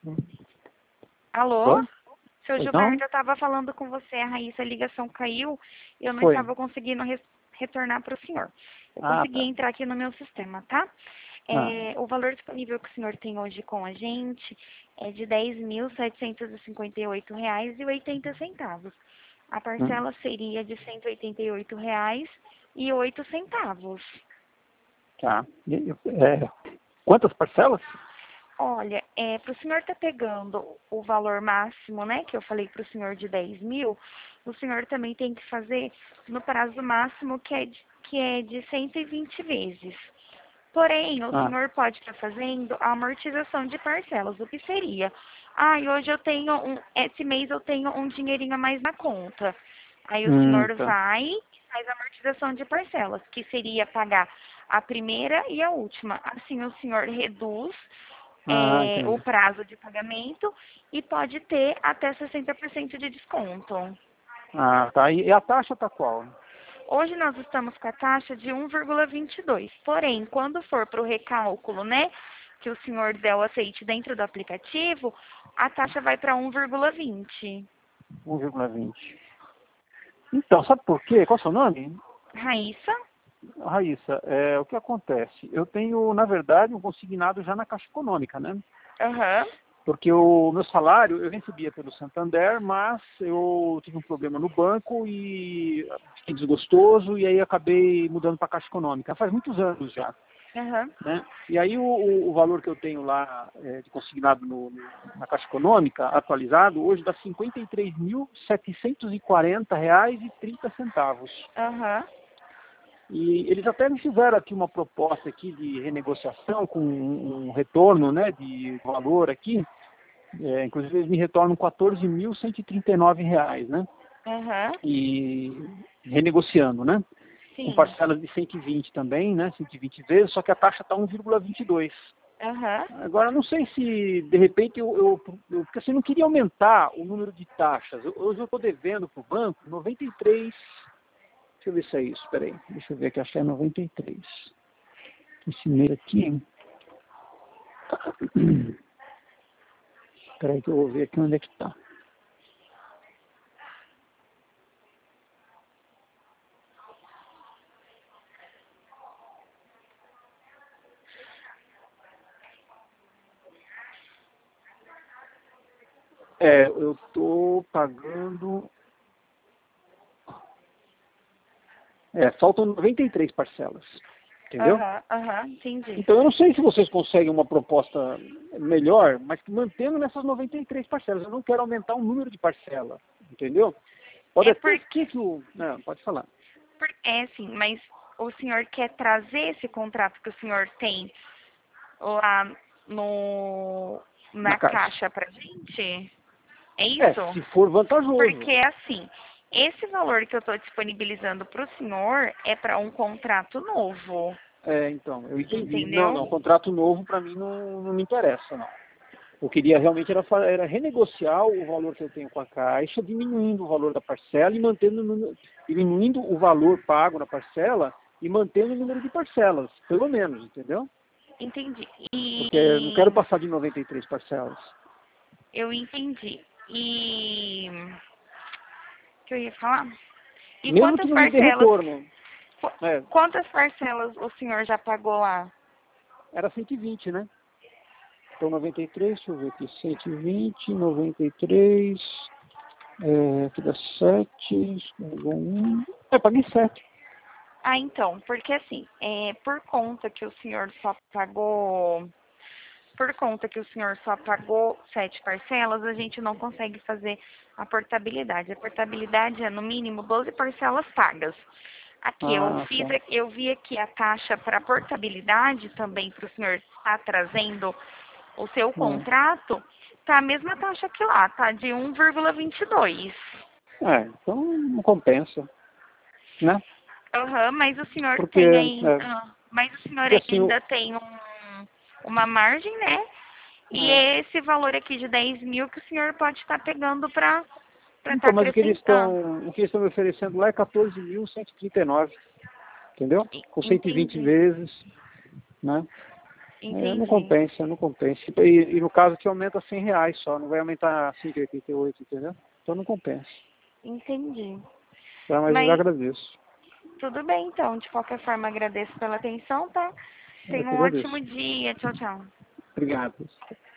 Alô? Oi? Seu Pois Gilberto, não? eu estava falando com você, a Raíssa, a ligação caiu e eu não Foi. estava conseguindo retornar para o senhor. Eu Ah, consegui tá. entrar aqui no meu sistema, tá? Ah, O valor disponível que o senhor tem hoje com a gente é de R$ 10.758,80. A hum, parcela seria de R$ 188,08. tá. Quantas parcelas? Olha, para o senhor estar pegando o valor máximo, né, que eu falei para o senhor de 10 mil, o senhor também tem que fazer no prazo máximo que é de 120 vezes. Porém, o Ah, senhor pode estar fazendo a amortização de parcelas. O que seria? Ah, e hoje eu tenho esse mês eu tenho um dinheirinho a mais na conta. Aí o senhor tá. vai e faz a amortização de parcelas, que seria pagar a primeira e a última. Assim o senhor reduz Ah, o entendi. prazo de pagamento e pode ter até 60% de desconto. Ah, tá. E a taxa tá qual? Hoje nós estamos com a taxa de 1,22. Porém, quando for para o recálculo, né, que o senhor der o aceite dentro do aplicativo, a taxa vai para 1,20. 1,20. Então, sabe por quê? Qual é o seu nome? Raíssa? Raíssa, o que acontece? Eu tenho, na verdade, um consignado já na Caixa Econômica, né? Aham. Porque o meu salário eu recebia pelo Santander, mas eu tive um problema no banco e fiquei desgostoso e aí acabei mudando para a Caixa Econômica. Faz muitos anos já, Aham. né? E aí o valor que eu tenho lá de consignado na Caixa Econômica, atualizado, hoje dá R$ 53.740,30. Aham. E eles até me fizeram aqui uma proposta aqui de renegociação com um retorno, né, de valor aqui. Inclusive eles me retornam R$ 14.139, né? Aham. E renegociando, né? Com Sim. parcelas de 120 também, né? 120 vezes, só que a taxa está 1,22. Aham. Agora, não sei se, de repente, porque assim, eu não queria aumentar o número de taxas. Hoje eu estou devendo para o banco 93. Deixa eu ver se é isso, peraí. Deixa eu ver aqui, acho que é 93. Esse mês aqui. Peraí que eu vou ver aqui onde é que está. Eu estou pagando. Faltam 93 parcelas. Entendeu? Aham. Aham. Entendi. Então eu não sei se vocês conseguem uma proposta melhor, mas que mantendo nessas 93 parcelas. Eu não quero aumentar o número de parcela. Entendeu? Pode É até porque ser que o. Não, pode falar. é sim, mas o senhor quer trazer esse contrato que o senhor tem lá no Na na caixa. caixa pra gente? É isso? Se for vantajoso. Porque assim, esse valor que eu estou disponibilizando para o senhor é para um contrato novo, Então, eu entendi. Não, entendeu? não, contrato novo para mim não me interessa, não. Eu queria realmente era renegociar o valor que eu tenho com a Caixa, diminuindo o valor da parcela e diminuindo o valor pago na parcela e mantendo o número de parcelas, pelo menos, entendeu? Entendi. Porque eu não quero E passar de 93 parcelas. eu entendi. E o que eu ia falar? E Mesmo que quantas não me dê parcelas? retorno. qu- né? Quantas parcelas o senhor já pagou lá? Era 120, né? Então 93, deixa eu ver aqui, 120, 93, aqui dá 7, 1. Paguei 7. Ah, então, porque assim, por conta que o senhor só pagou, por conta que o senhor só pagou 7 parcelas, a gente não consegue fazer a portabilidade. A portabilidade é no mínimo 12 parcelas pagas. Aqui Ah, tá. eu vi aqui a taxa para portabilidade também para o senhor estar trazendo o seu É. contrato, tá a mesma taxa que lá, tá de 1,22. Então não compensa, né? Aham, mas o senhor Porque, tem aí, mas o senhor porque assim, ainda tem uma margem, né? E é, é esse valor aqui de 10 mil que o senhor pode estar pegando para estar então, mas acrescentando. o que eles estão me oferecendo lá é 14.139, entendeu? Com 120 Entendi. vezes, né? Não Entendi. compensa, não compensa. E no caso te aumenta R$ 100 só, não vai aumentar 5,88, entendeu? Então não compensa. Entendi. Tá? Mas eu Mas agradeço. tudo bem, então. De qualquer forma, agradeço pela atenção, tá? Eu Tenha que um ótimo agradeço. dia. Tchau, tchau. Obrigado.